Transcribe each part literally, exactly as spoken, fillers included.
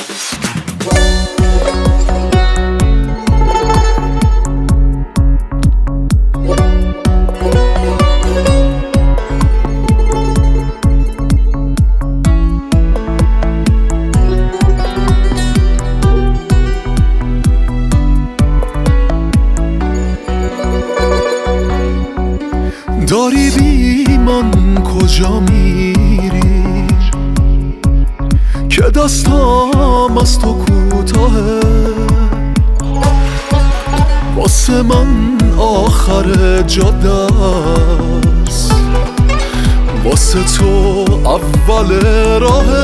داری بی من کجا میری که دستام از تو کوتاهه، واسه من آخر جاده است، واسه تو اول راهه.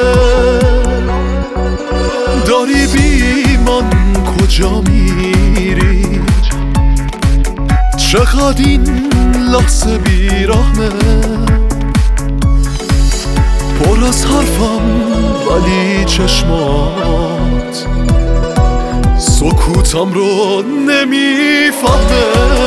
داری بی من کجا میری، چقدر این لحظه بیرحمه، پر از حرفم ولی چشمات سکوتم رو نمیفهمه.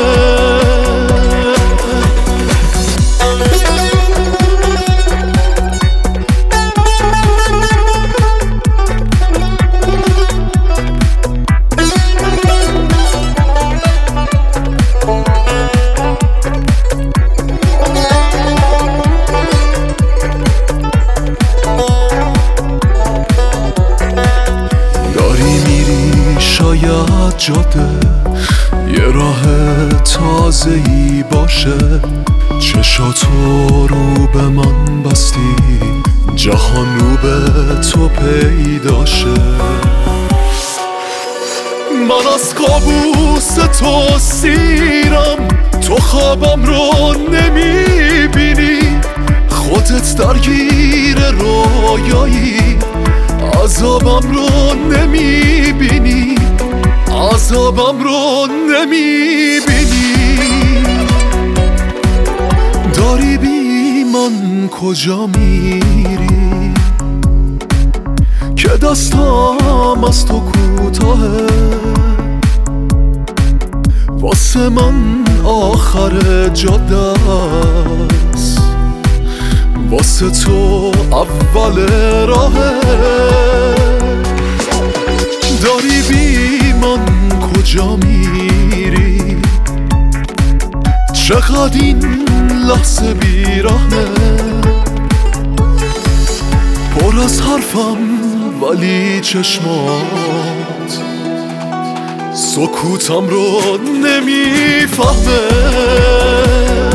شاید جاده یه راه تازه‌ای باشه، چشاتو رو به من بستی، جهان رو به تو پیداشه. من از کابوس تو سیرم، تو خوابم رو نمیبینی، خودت درگیر رویایی، عذابم رو نمیبینی، عذابم رو نمیبینی. داری بی من کجا میری که دستام از تو کوتاهه، واسه من آخر جاده است، واسه تو اول راهه. داری بی من کجا میری، چقدر این لحظه بیرحمه، پر از حرفم ولی چشمات سکوتم رو نمیفهمه.